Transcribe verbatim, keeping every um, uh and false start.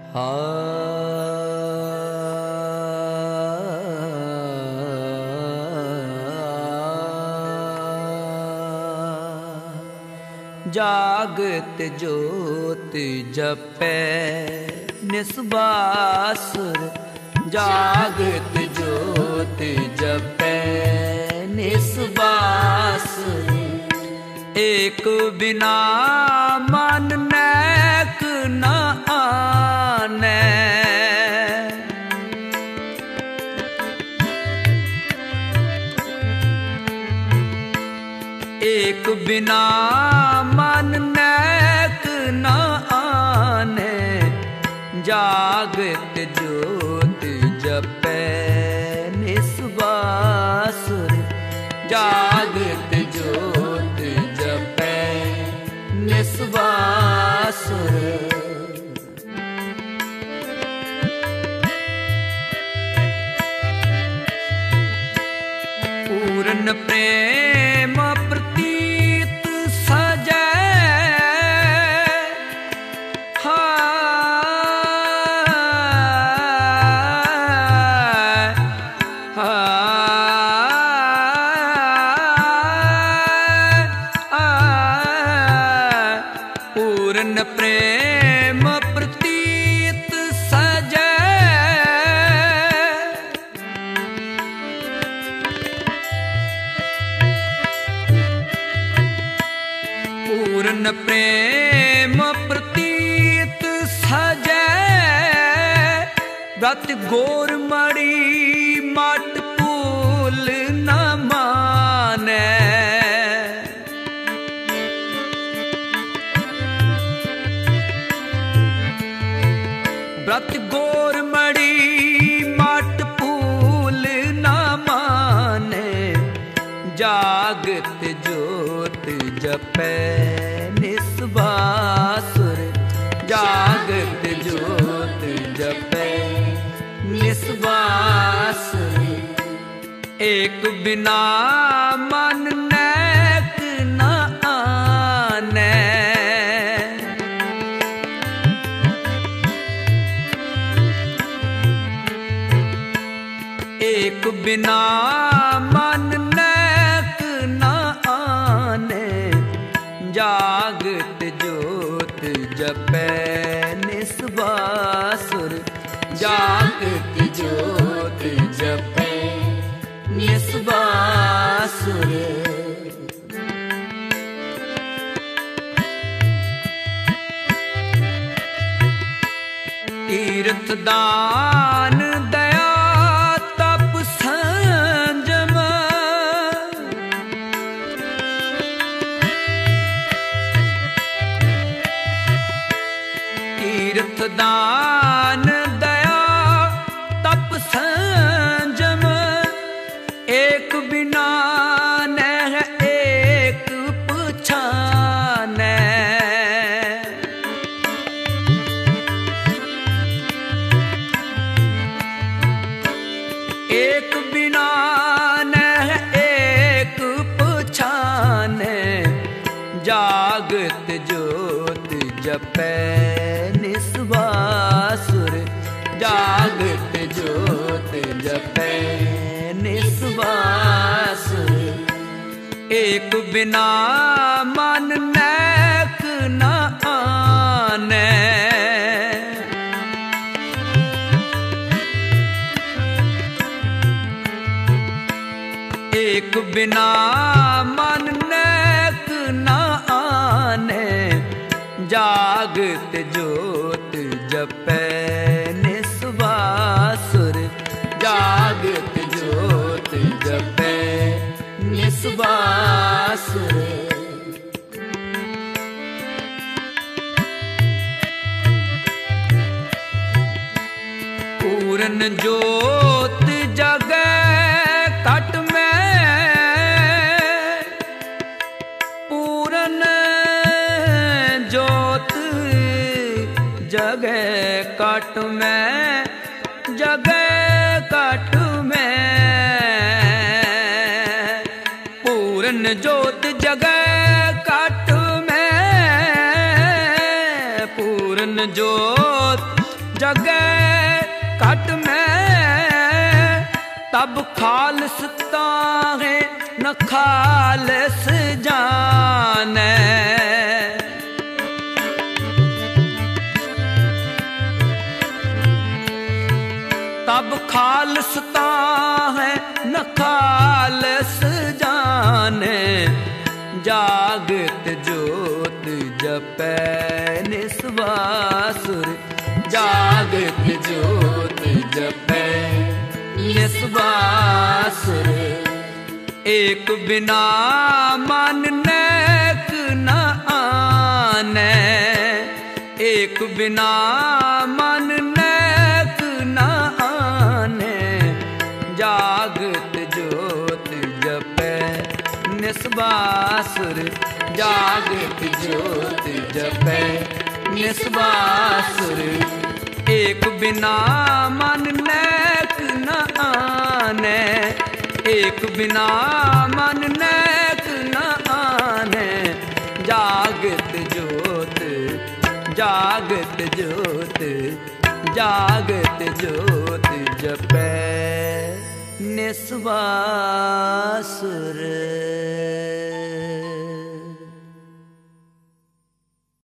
जागत ज्योत जपै निस्बासुर, जागत ज्योत जपै निस्बासुर। एक बिना मन नैक न आनै, एक बिना मन नैक न आने। जागत ज्योत जपै निस्बासुर, जागत ज्योत जपै निस्बासुर। पूर्ण प्रेम प्रतीत सजै, हाय हाय। पूर्ण प्रेम प्रतीत सजै, पूर्ण प्रेम प्रतीत सजै। व्रत गोर मणि मट फूल न मानै, व्रत गोर मणि मट फूल न मानै। जागत ज्योत जपै निस्बासुर, जागत ज्योत जपै निस्बासुर। एक बिना मन नैक न आनै, एक बिना मन नैक न आनै। जागत ज्योत जपै निस्बासुर, जागत ज्योत जपै निस्बासुर। तीर्थ दान दया तप संजम, तीर्थ दान दया तप संजम। एक बिना नह एक पछानै, एक बिना नह एक पछानै। जागत ज्योत जपै निस्बासुर, जागत ज्योत जपै निस्बासुर। एक बिना मन नैक न आनै, एक बिना मन नैक न आनै। जागत ज्योत जपै निस्बासुर, जागत ज्योत जपै निस्बासुर। पूर्ण ज्योत जगै कट में, पूर्ण ज्योत जगै कट में, जगै कट में। पूर्ण ज्योत जगै कट में, पूर्ण ज्योत जगै घट में तब खालसता है न खालस जाने। तब खालसता है न खालस जाने। जागत ज्योत जपै निस्वासुर। जागत ज्योत जपै निस्वासुर। एक बिना मन नेक न आने। एक बिना मन नेक न आने। जागत ज्योत जपै निस्वासुर। जागत ज्योत जपै निस्वासुर। एक बिना मन नेक न आने। एक बिना मन नेक न आने। जागत ज्योत जागत ज्योत जागत ज्योत जपै निस्वासुर।